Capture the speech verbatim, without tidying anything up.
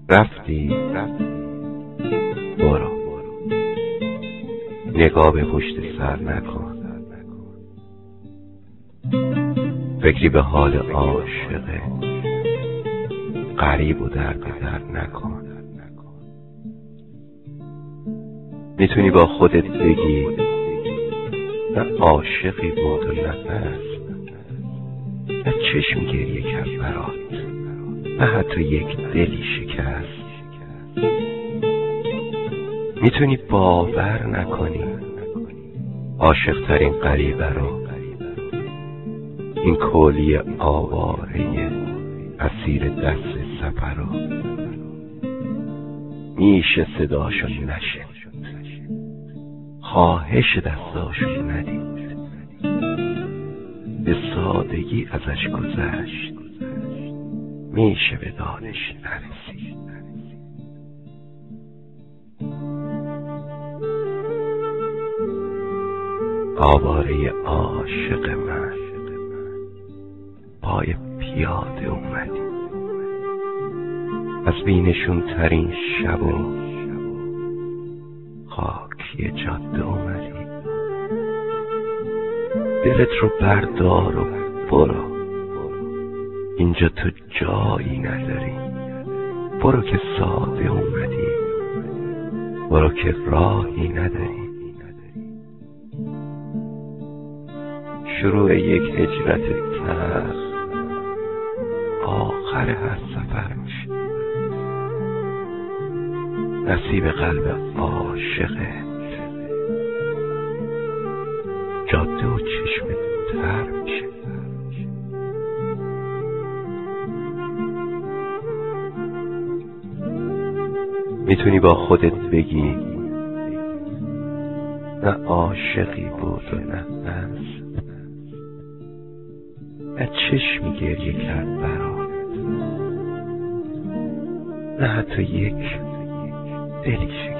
رفتی برو، نگاه به پشت سر نکن، فکری به حال عاشقه غریب و درد در نکن. میتونی با خودت بگی نه عاشقی بود و نه بس، نه چشم گریه کرد برات، نه حتی یک دلی شکست. میتونی باور نکنی عاشق ترین غریبه رو، این کولی آواره اسیر دست سفر رو، میشه صداشو نشد، خواهش دستاشو ندید، به سادگی ازش گذشت، میشه به دادش نرسید. آواره عاشق من، پای پیاده اومدی، از بینشون ترین شب و خاکی جاده اومدی. دلت رو بردار و برو، اینجا تو جایی نداری. برو که ساده اومدی، برو که راهی نداری. شروع یک هجرت تلخ آخر هر سفر میشه. نصیب قلب عاشقت جاده و چشم تر میشه. میتونی با خودت بگی نه عاشقی بود و نه بس، نه چشمی گریه کرد برات، نه حتی یک دلی شکست.